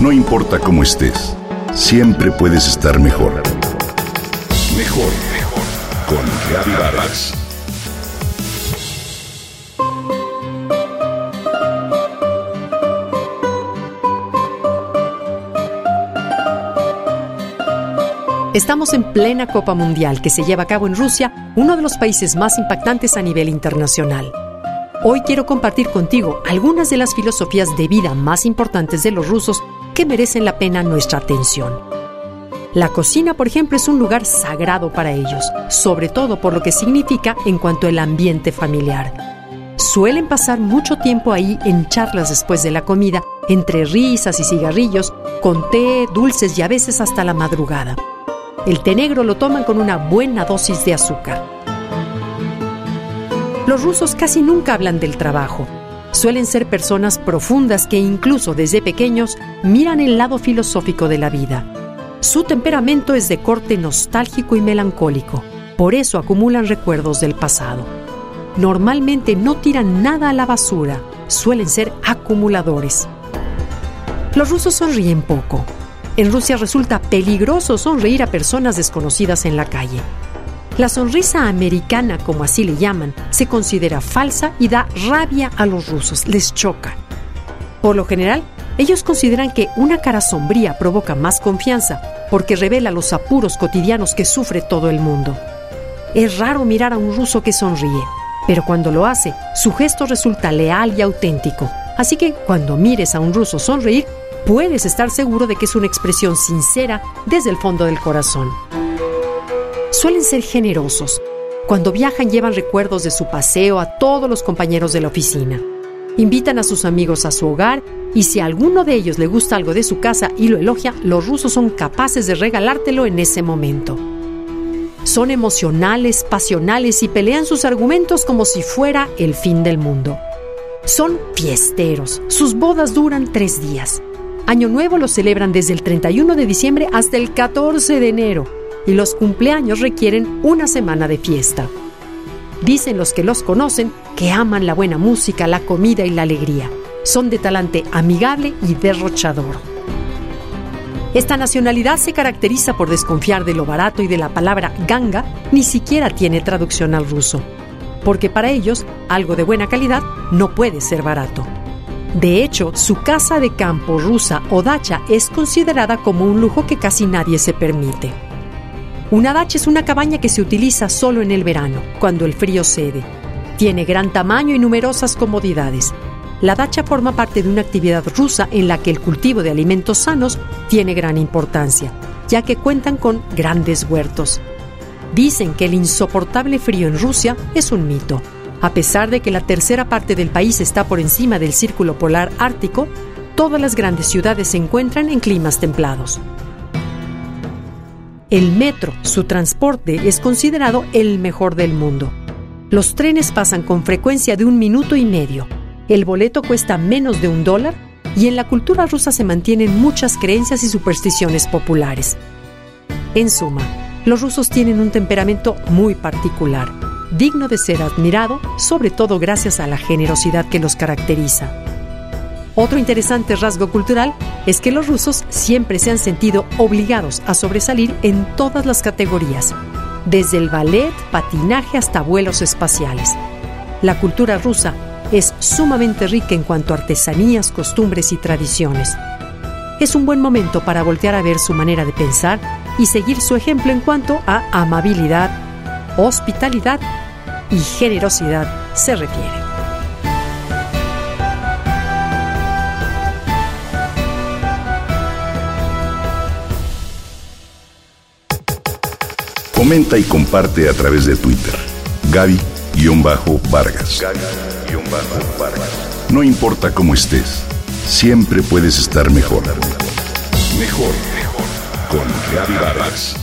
No importa cómo estés, siempre puedes estar mejor. Mejor, mejor. Con Gaby Vargas. Estamos en plena Copa Mundial que se lleva a cabo en Rusia, uno de los países más impactantes a nivel internacional. Hoy quiero compartir contigo algunas de las filosofías de vida más importantes de los rusos que merecen la pena nuestra atención. La cocina, por ejemplo, es un lugar sagrado para ellos, sobre todo por lo que significa en cuanto al ambiente familiar. Suelen pasar mucho tiempo ahí en charlas después de la comida, entre risas y cigarrillos, con té, dulces y a veces hasta la madrugada. El té negro lo toman con una buena dosis de azúcar. Los rusos casi nunca hablan del trabajo. Suelen ser personas profundas que incluso desde pequeños miran el lado filosófico de la vida. Su temperamento es de corte nostálgico y melancólico. Por eso acumulan recuerdos del pasado. Normalmente no tiran nada a la basura. Suelen ser acumuladores. Los rusos sonríen poco. En Rusia resulta peligroso sonreír a personas desconocidas en la calle. La sonrisa americana, como así le llaman, se considera falsa y da rabia a los rusos, les choca. Por lo general, ellos consideran que una cara sombría provoca más confianza porque revela los apuros cotidianos que sufre todo el mundo. Es raro mirar a un ruso que sonríe, pero cuando lo hace, su gesto resulta leal y auténtico. Así que cuando mires a un ruso sonreír, puedes estar seguro de que es una expresión sincera desde el fondo del corazón. Suelen ser generosos. Cuando viajan llevan recuerdos de su paseo a todos los compañeros de la oficina. Invitan a sus amigos a su hogar y si a alguno de ellos le gusta algo de su casa y lo elogia, los rusos son capaces de regalártelo en ese momento. Son emocionales, pasionales y pelean sus argumentos como si fuera el fin del mundo. Son fiesteros. Sus bodas duran 3 días. Año Nuevo lo celebran desde el 31 de diciembre hasta el 14 de enero y los cumpleaños requieren una semana de fiesta. Dicen los que los conocen que aman la buena música, la comida y la alegría. Son de talante amigable y derrochador. Esta nacionalidad se caracteriza por desconfiar de lo barato y de la palabra ganga ni siquiera tiene traducción al ruso, porque para ellos algo de buena calidad no puede ser barato. De hecho, su casa de campo rusa o dacha es considerada como un lujo que casi nadie se permite. Una dacha es una cabaña que se utiliza solo en el verano, cuando el frío cede. Tiene gran tamaño y numerosas comodidades. La dacha forma parte de una actividad rusa en la que el cultivo de alimentos sanos tiene gran importancia, ya que cuentan con grandes huertos. Dicen que el insoportable frío en Rusia es un mito. A pesar de que la tercera parte del país está por encima del círculo polar ártico, todas las grandes ciudades se encuentran en climas templados. El metro, su transporte, es considerado el mejor del mundo. Los trenes pasan con frecuencia de 1 minuto y medio. El boleto cuesta menos de $1 y en la cultura rusa se mantienen muchas creencias y supersticiones populares. En suma, los rusos tienen un temperamento muy particular, digno de ser admirado, sobre todo gracias a la generosidad que los caracteriza. Otro interesante rasgo cultural es que los rusos siempre se han sentido obligados a sobresalir en todas las categorías, desde el ballet, patinaje hasta vuelos espaciales. La cultura rusa es sumamente rica en cuanto a artesanías, costumbres y tradiciones. Es un buen momento para voltear a ver su manera de pensar y seguir su ejemplo en cuanto a amabilidad, hospitalidad y generosidad se refiere. Comenta y comparte a través de Twitter. Gaby-Vargas. No importa cómo estés, siempre puedes estar mejor. Mejor, mejor. Con Gaby Vargas.